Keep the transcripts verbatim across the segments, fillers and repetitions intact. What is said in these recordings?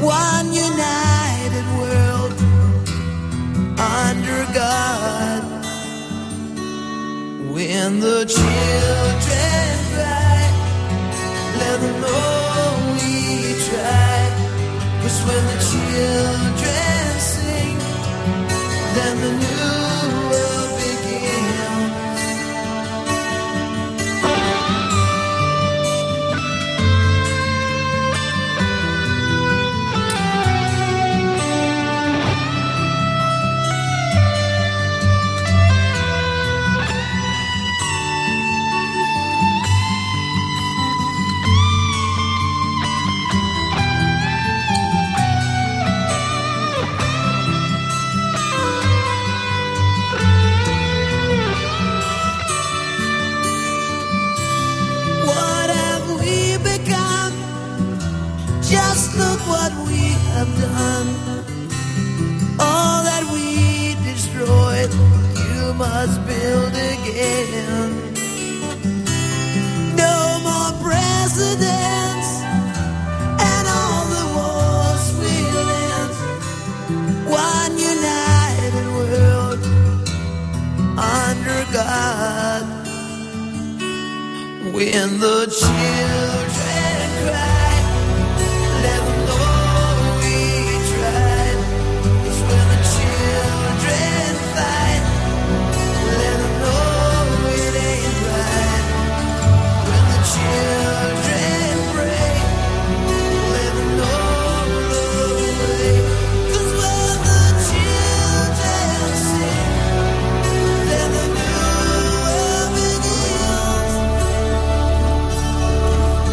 one united world under God. When the children cry, let them know we try. 'Cause when the children sing, then the new world begins. Just look what we have done. All that we destroyed, you must build again. No more presidents, and all the wars will end. One united world under God. When the children cry, let them know we tried. 'Cause when the children fight, let them know it ain't right. When the children pray, let them know the way. 'Cause when the children sing, then the new world begins.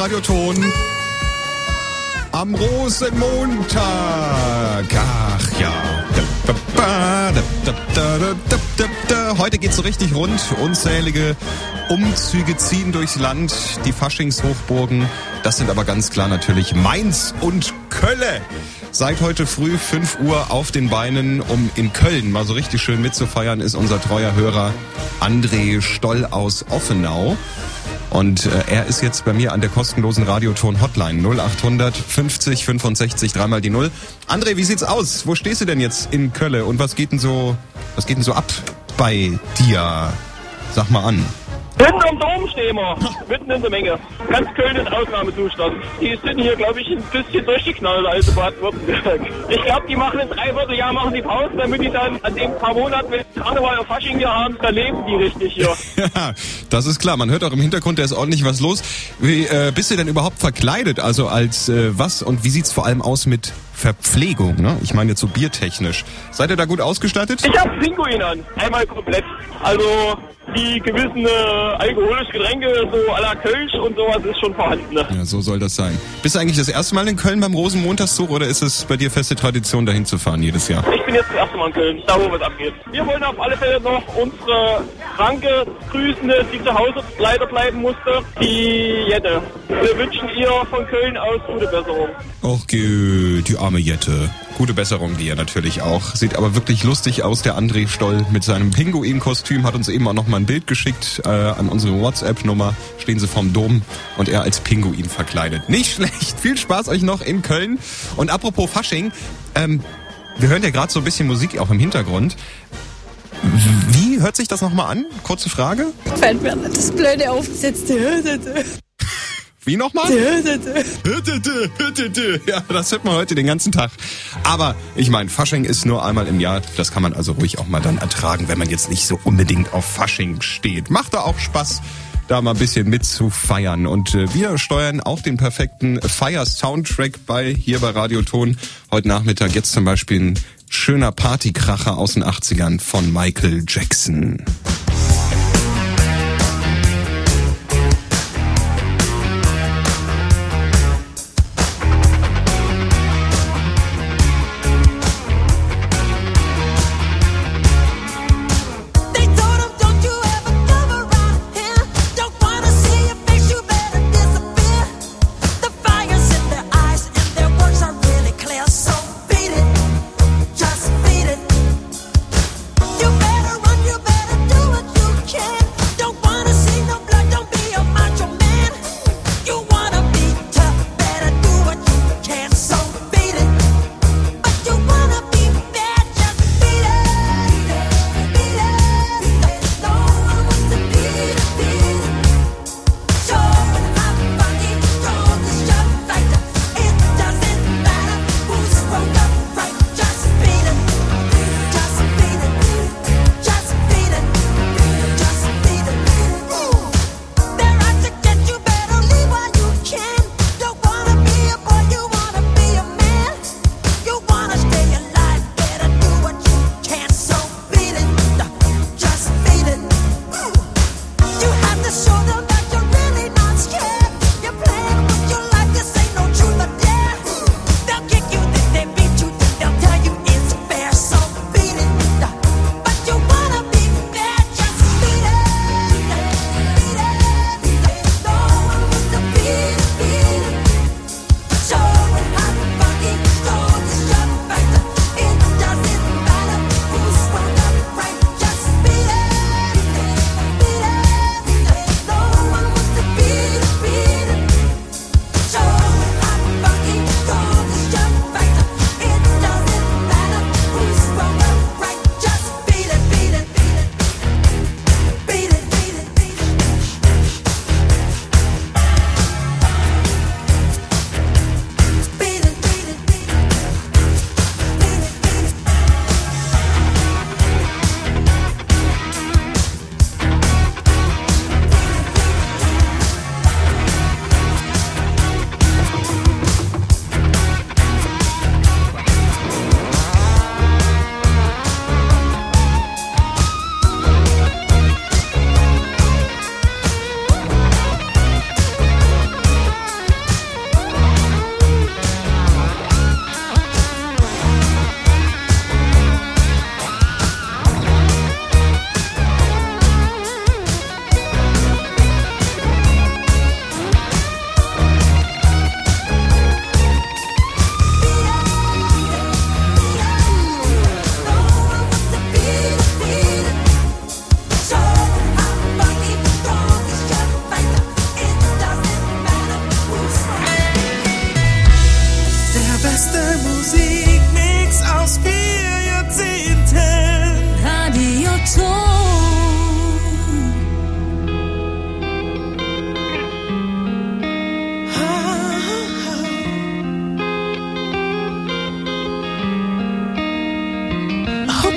Radioton am Rosenmontag. Ach ja. Heute geht's so richtig rund. Unzählige Umzüge ziehen durchs Land. Die Faschingshochburgen. Das sind aber ganz klar natürlich Mainz und Kölle. Seit heute früh fünf Uhr auf den Beinen, um in Köln mal so richtig schön mitzufeiern, ist unser treuer Hörer André Stoll aus Offenau. Und äh, er ist jetzt bei mir an der kostenlosen Radioton-Hotline null acht hundert fünfzig fünfundsechzig dreimal die null. André, wie sieht's aus? Wo stehst du denn jetzt in Köln und was geht denn so, was geht denn so ab bei dir? Sag mal an. Mitten am Dom stehen wir, mitten in der Menge. Ganz Köln in Ausnahmezustand. Die sind hier, glaube ich, ein bisschen durchgeknallt, also Baden-Württemberg. Ich glaube, die machen in dreiviertel Jahr machen die Pause, damit die dann an den paar Monaten, wenn Karneval und Fasching hier haben, dann leben die richtig hier. Ja, das ist klar. Man hört auch im Hintergrund, da ist ordentlich was los. Wie äh, bist du denn überhaupt verkleidet? Also als äh, was und wie sieht's vor allem aus mit Verpflegung, ne? Ich meine jetzt so biertechnisch. Seid ihr da gut ausgestattet? Ich habe Pinguin an, einmal komplett. Also die gewissen äh, alkoholischen Getränke, so à la Kölsch und sowas ist schon vorhanden. Ne? Ja, so soll das sein. Bist du eigentlich das erste Mal in Köln beim Rosenmontagszug oder ist es bei dir feste Tradition, dahin zu fahren jedes Jahr? Ich bin jetzt das erste Mal in Köln, da wo was abgeht. Wir wollen auf alle Fälle noch unsere Kranke grüßen, die zu Hause leider bleiben musste, die Jette. Wir wünschen ihr von Köln aus gute Besserung. Och, die arme Jette. Gute Besserung dir natürlich auch. Sieht aber wirklich lustig aus, der André Stoll mit seinem Pinguin-Kostüm. Hat uns eben auch noch mal ein Bild geschickt äh, an unsere WhatsApp-Nummer. Stehen sie vorm Dom und er als Pinguin verkleidet. Nicht schlecht. Viel Spaß euch noch in Köln. Und apropos Fasching, ähm, wir hören ja gerade so ein bisschen Musik auch im Hintergrund. Wie hört sich das nochmal an? Kurze Frage. Fällt mir das blöde aufgesetzte. Wie nochmal? Ja, das hört man heute den ganzen Tag. Aber ich meine, Fasching ist nur einmal im Jahr. Das kann man also ruhig auch mal dann ertragen, wenn man jetzt nicht so unbedingt auf Fasching steht. Macht da auch Spaß, da mal ein bisschen mit zu feiern. Und äh, wir steuern auch den perfekten Feier-Soundtrack bei hier bei Radioton. Heute Nachmittag jetzt zum Beispiel ein schöner Partykracher aus den achtzigern von Michael Jackson. You better run, you better do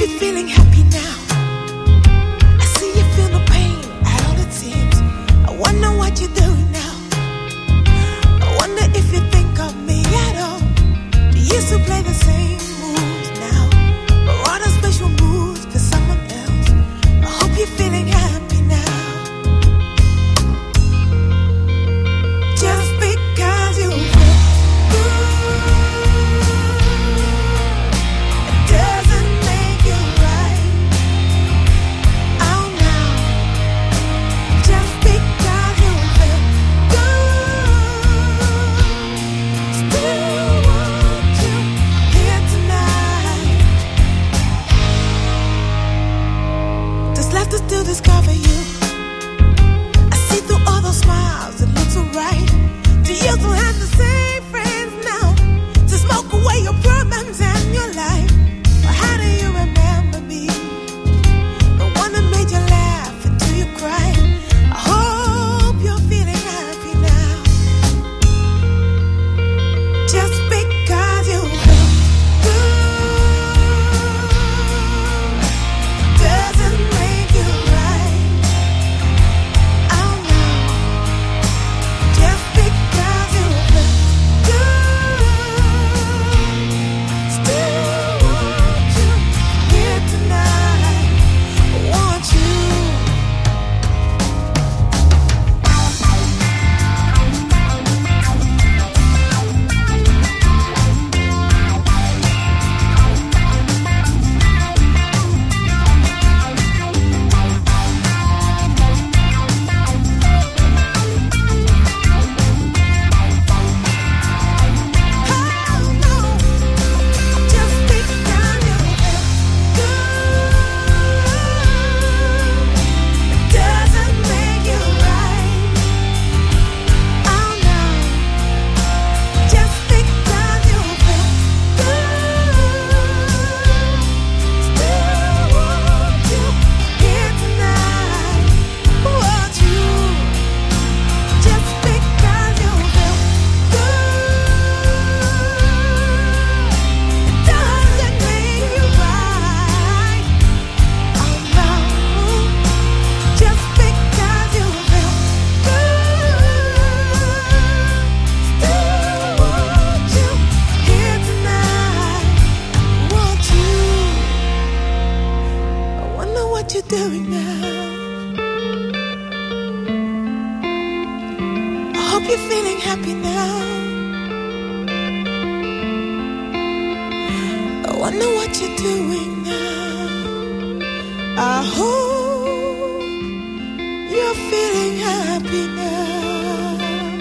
you're feeling happy now. I see you feel no pain at all it seems. I wonder what you're doing now. I wonder if you think of me at all. You used to play the same moves now, or on a special moves for someone else. I hope you're feeling happy now. Just because you feel good, it doesn't make you right. Oh no. Just because you feel good, still want you here tonight. There's left to still discover you. I see through all those smiles, it looks alright. Do you still have the same friends now to smoke away your problems and your life? Or how do you remember me? The one that made you laugh until you cried. I hope you're feeling happy now. Just because you feel good doesn't make you right. Oh no. Just because you feel good, still want you here tonight. Want you. Oh no. Just because you feel good doesn't make you right. Oh no. Just because you feel good, still want you here tonight. Want you. Just because you feel good doesn't make you right. Oh no. Just because you feel good, still want you here tonight. Want you. I wonder what you're doing now. I hope you're feeling happy now. I wonder what you're doing now. I hope you're feeling happy now.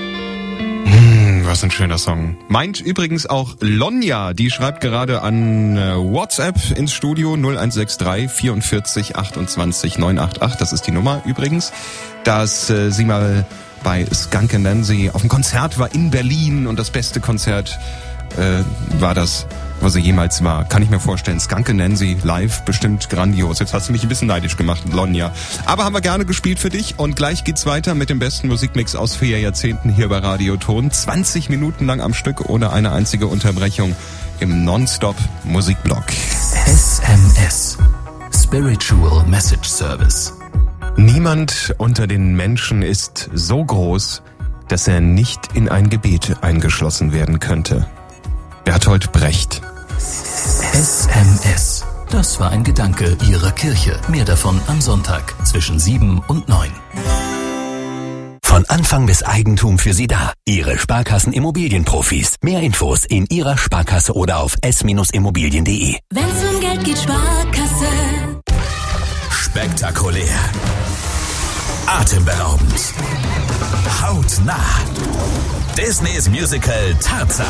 Hm, was ein schöner Song. Meint übrigens auch Lonja, die schreibt gerade an äh, WhatsApp ins Studio null eins sechs drei vierundvierzig achtundzwanzig neunhundertachtundachtzig. Das ist die Nummer übrigens, dass äh, sie mal bei Skunk and Nancy auf dem Konzert war in Berlin und das beste Konzert äh, war das, was sie jemals war. Kann ich mir vorstellen. Skunk and Nancy live, bestimmt grandios. Jetzt hast du mich ein bisschen neidisch gemacht, Lonja. Aber haben wir gerne gespielt für dich und gleich geht's weiter mit dem besten Musikmix aus vier Jahrzehnten hier bei Radio Ton. zwanzig Minuten lang am Stück, ohne eine einzige Unterbrechung im Nonstop-Musikblock. S M S Spiritual Message Service. Niemand unter den Menschen ist so groß, dass er nicht in ein Gebet eingeschlossen werden könnte. Bertolt Brecht. S M S. Das war ein Gedanke Ihrer Kirche. Mehr davon am Sonntag zwischen sieben und neun. Von Anfang bis Eigentum für Sie da. Ihre Sparkassen-Immobilienprofis. Mehr Infos in Ihrer Sparkasse oder auf s immobilien punkt de. Wenn's um Geld geht, Sparkasse. Spektakulär. Atemberaubend. Hautnah. Disneys Musical Tarzan.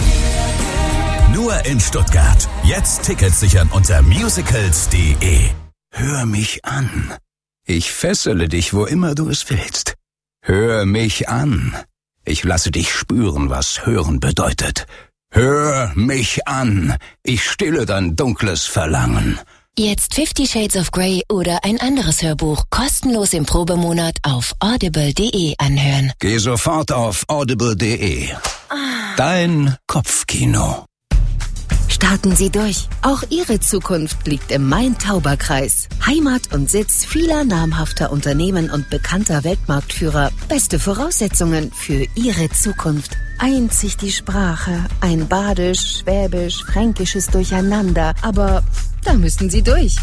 Nur in Stuttgart. Jetzt Tickets sichern unter musicals punkt de. Hör mich an. Ich fessele dich, wo immer du es willst. Hör mich an. Ich lasse dich spüren, was Hören bedeutet. Hör mich an. Ich stille dein dunkles Verlangen. Jetzt Fifty Shades of Grey oder ein anderes Hörbuch kostenlos im Probemonat auf audible punkt de anhören. Geh sofort auf audible punkt de. Dein Kopfkino. Starten Sie durch. Auch Ihre Zukunft liegt im Main-Tauber-Kreis. Heimat und Sitz vieler namhafter Unternehmen und bekannter Weltmarktführer. Beste Voraussetzungen für Ihre Zukunft. Einzig die Sprache, ein Badisch, Schwäbisch, Fränkisches Durcheinander. Aber da müssen Sie durch.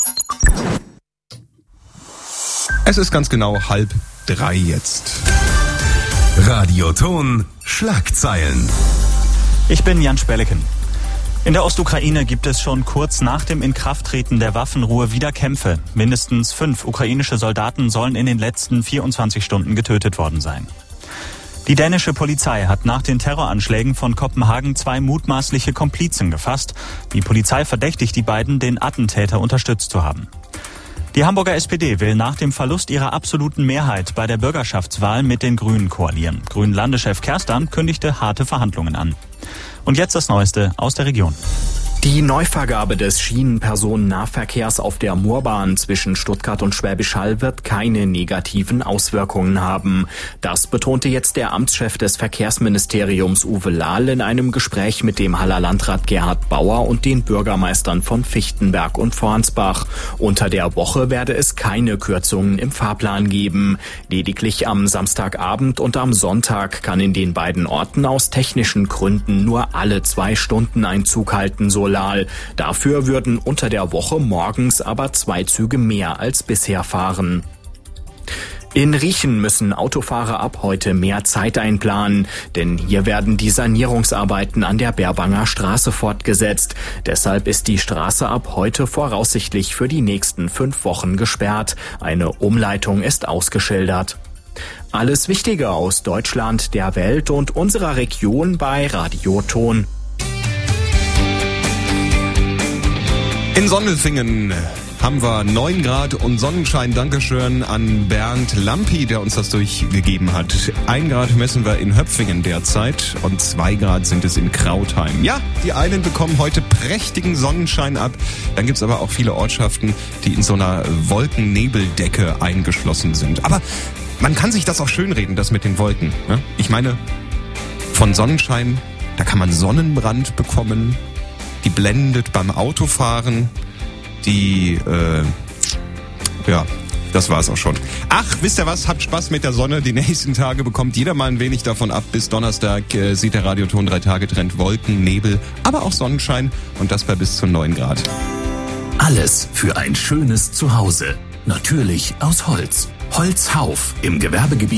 Es ist ganz genau halb drei jetzt. Radioton Schlagzeilen. Ich bin Jan Spelleken. In der Ostukraine gibt es schon kurz nach dem Inkrafttreten der Waffenruhe wieder Kämpfe. Mindestens fünf ukrainische Soldaten sollen in den letzten vierundzwanzig Stunden getötet worden sein. Die dänische Polizei hat nach den Terroranschlägen von Kopenhagen zwei mutmaßliche Komplizen gefasst. Die Polizei verdächtigt die beiden, den Attentäter unterstützt zu haben. Die Hamburger S P D will nach dem Verlust ihrer absoluten Mehrheit bei der Bürgerschaftswahl mit den Grünen koalieren. Grünen-Landeschef Kerstan kündigte harte Verhandlungen an. Und jetzt das Neueste aus der Region. Die Neuvergabe des Schienenpersonennahverkehrs auf der Moorbahn zwischen Stuttgart und Schwäbisch Hall wird keine negativen Auswirkungen haben. Das betonte jetzt der Amtschef des Verkehrsministeriums Uwe Lahl in einem Gespräch mit dem Haller Landrat Gerhard Bauer und den Bürgermeistern von Fichtenberg und Fornsbach. Unter der Woche werde es keine Kürzungen im Fahrplan geben. Lediglich am Samstagabend und am Sonntag kann in den beiden Orten aus technischen Gründen nur alle zwei Stunden ein Zug halten, so Lahl. Dafür würden unter der Woche morgens aber zwei Züge mehr als bisher fahren. In Riechen müssen Autofahrer ab heute mehr Zeit einplanen, denn hier werden die Sanierungsarbeiten an der Berbanger Straße fortgesetzt. Deshalb ist die Straße ab heute voraussichtlich für die nächsten fünf Wochen gesperrt. Eine Umleitung ist ausgeschildert. Alles Wichtige aus Deutschland, der Welt und unserer Region bei Radioton. In Sondelfingen haben wir neun Grad und Sonnenschein. Dankeschön an Bernd Lampi, der uns das durchgegeben hat. ein Grad messen wir in Höpfingen derzeit und zwei Grad sind es in Krautheim. Ja, die einen bekommen heute prächtigen Sonnenschein ab. Dann gibt's aber auch viele Ortschaften, die in so einer Wolkennebeldecke eingeschlossen sind. Aber man kann sich das auch schönreden, das mit den Wolken. Ne? Ich meine, von Sonnenschein, da kann man Sonnenbrand bekommen. Die blendet beim Autofahren. Die, äh, ja, das war's auch schon. Ach, wisst ihr was? Habt Spaß mit der Sonne. Die nächsten Tage bekommt jeder mal ein wenig davon ab. Bis Donnerstag äh, sieht der Radioton drei Tage Trend Wolken, Nebel, aber auch Sonnenschein. Und das bei bis zu neun Grad. Alles für ein schönes Zuhause. Natürlich aus Holz. Holzhauf im Gewerbegebiet